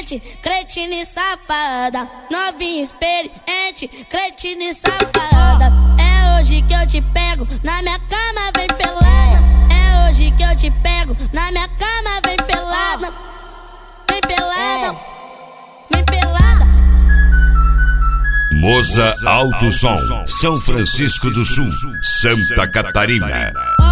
experiente, cretina e safada. Novinha experiente, cretina e safada. É hoje que eu te pego, na minha cama vem pelada. É hoje que eu te pego, na minha cama vem pelada. Vem pelada, vem pelada. Moza Alto Som, São Francisco do Sul, Santa Catarina.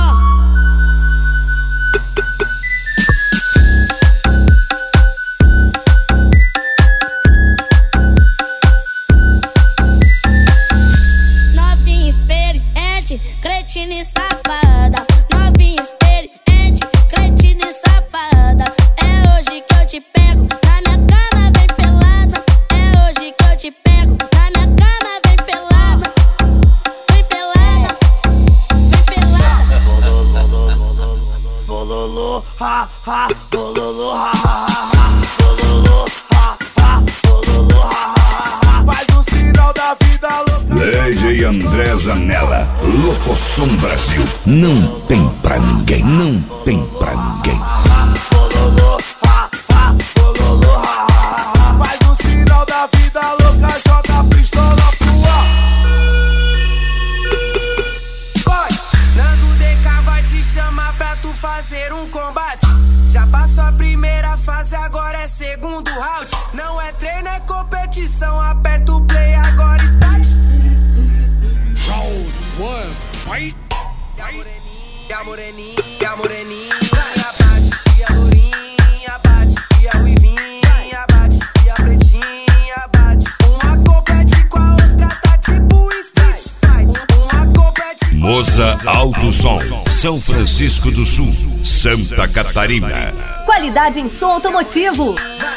Novinha experiente, cretina e safada. Novinha experiente, cretina e safada. É hoje que eu te pego, na minha cama vem pelada. É hoje que eu te pego, na minha cama vem pelada. Vem pelada, vem pelada. Bololô, ha, ha, bololô, ha, ha, ha. Bololô, ha, ha, bololô, ha, ha, ha. Faz o sinal da vida louca. DJ André Zanella, Locosom Brasil. Não tem pra ninguém, não tem pra ninguém. Bololô, ha, ha, bololô, ha, ha, ha. Faz o sinal da vida louca, joga a pistola pro ar. Vai! Nando DK vai te chamar pra tu fazer um combate. Já passou a primeira fase, agora é segundo round. Não é treino, é competição. Aperta o play, agora start. Round 1, fight! E a moreninha, bate. E a lourinha, bate. E a ruivinha, bate. E a pretinha, bate. Uma compete com a outra, tá tipo street fight. Uma compete com Moza Alto Som, São Francisco do Sul, Santa Catarina. Qualidade em som automotivo. a